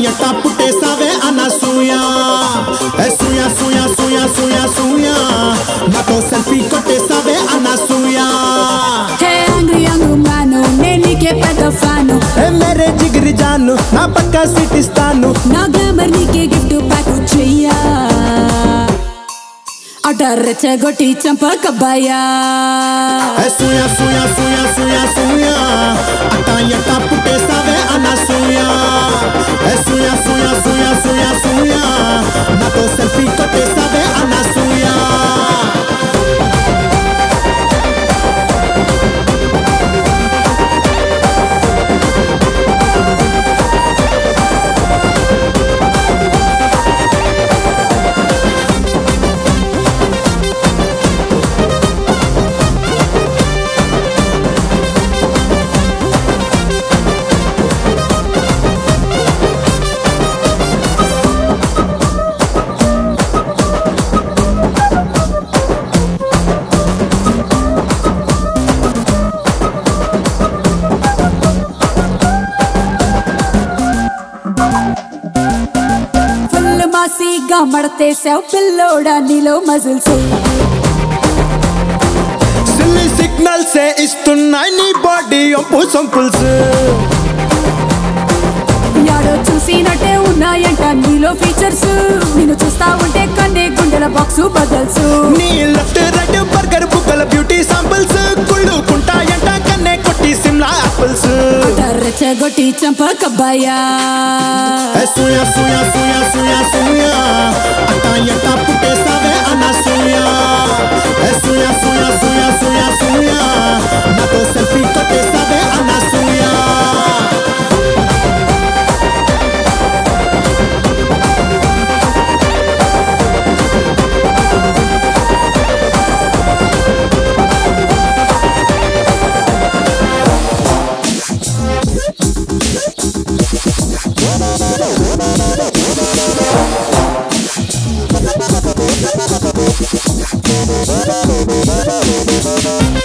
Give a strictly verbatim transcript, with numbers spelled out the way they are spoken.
ఎట్టా పుట్టేసావే అనసూయ సూయ సూయ సూయ సూయ సూయ నాతో సెల్ఫీ కొట్టేసావే Anasuya hey angry young man నేను నీకే పెద్ద ఫ్యాను ఏ మేరే జిగిరి జాను నా పక్కా సీట్ ఇస్తాను నా గ్లామర్ నీకే గిఫ్ట్ ప్యాక్ చెయ్యా అట రెచ్చగొట్టి చంపకబ్బాయా సూయ సూయ సూయ సూయ సూయ అట్టా ఎట్టా పుట్టేసావే అనసూయ సూయ సూయ సూయ సూయ సూయ నాతో సెల్ఫీ కొట్టేసావే అనసూయ మాసిగా మడతేసావు పిల్లోడా నీలో మజిల్స్ సిల్లీ సిగ్నల్స్ ఇస్తున్నాయి నీ బాడీ ఒంపు సంపుల్స్ యాడో చూసినట్టే ఉన్నాయంట నీలో ఫీచర్స్ నేను చూస్తా ఉంటే కన్నే గుండెల బాక్సు బదల్స్ నీ లెఫ్ట్ రైట్ బర్గర్ బుక్కల బ్యూటీ సాంపుల్స్ కుళ్ళుకుంటాయంట కన్నే కొట్టి సిమ్లా యాపిల్స్ రెచ్చగొట్టి చంపకబ్బాయా సూయ సూయ సూయ సూయ సూయ అట్టా ఎట్టా పుట్టేసావే అనసూయ సూయ సూయ సూయ సూయ సూయ నాతో సెల్ఫీ కొట్టేసావే Anasuya We'll be right back.